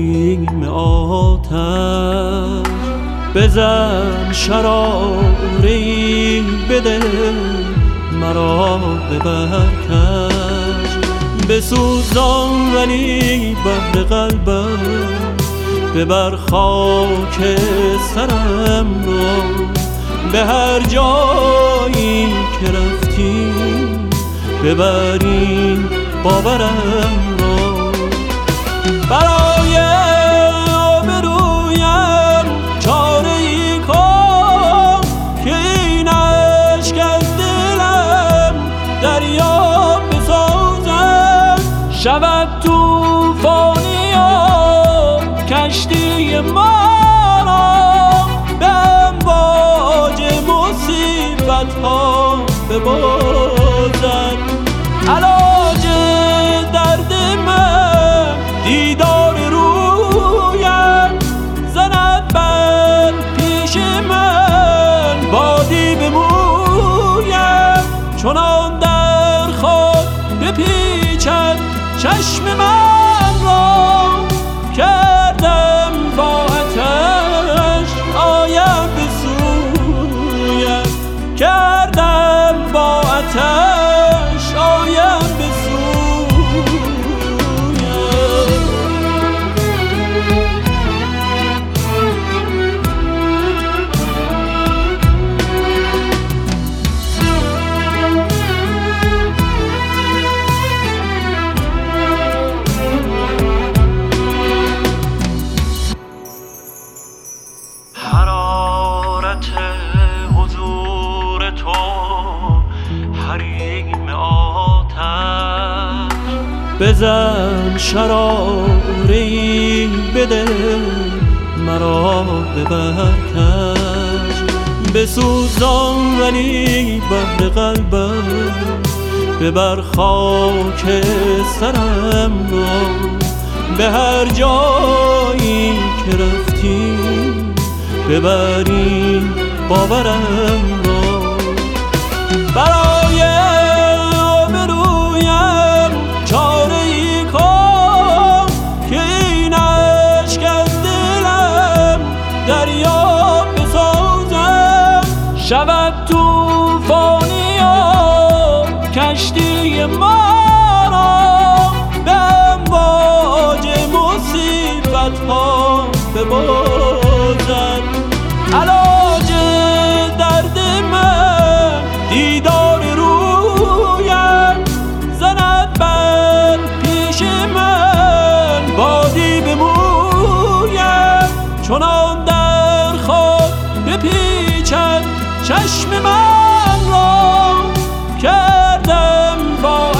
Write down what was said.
حریم آتش بزن شراره‌ای بده مرا ببر کش بسوزان ولی بحر قلبم ببر خاک سرم را به هر جایی که رفتی ببرین باورم را برای آبرویم چاره ای کن که این عشق از دلم دریا بسازم شود توفانی و کشتی ما را به امواج مصیبت ها ببازد علاج درد من دیدار رویم زند بر پیش من بادی به مویم چنان در خود بپیچد چشم من را کردم با آتش آیم به سویم کردم با آتش آیم به حرارت حضور تو حریم آتش بزن شراره‌ای بده مرا ببر کش بسوزان ولی بحر قلبم ببر خاک سرم را به هر جایی که رفتی ببرین باورم را برای آبرویم چاره ای کن که این عشق از دلم دریا بسازم شود توفانی و کشتی ما را به امواج مصیبت ها ببازد علاج درد من دیدار رویم زند بر پیش من بادی به مویم چنان در خود بپیچد چشم من را کردم با